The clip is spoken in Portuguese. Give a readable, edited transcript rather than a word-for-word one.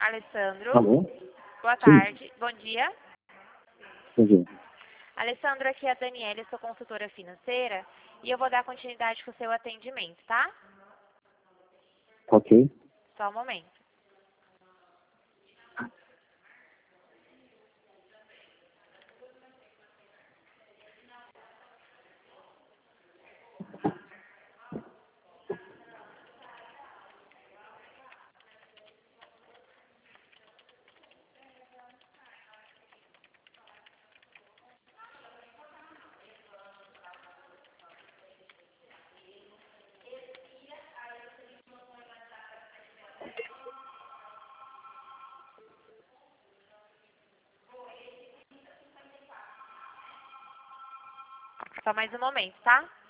Alessandro. Alô? Boa Sim. tarde. Bom dia. Bom dia. Alessandro, aqui é a Daniela, eu sou consultora financeira e eu vou dar continuidade com o seu atendimento, tá? Ok. Só um momento. Só mais um momento, tá?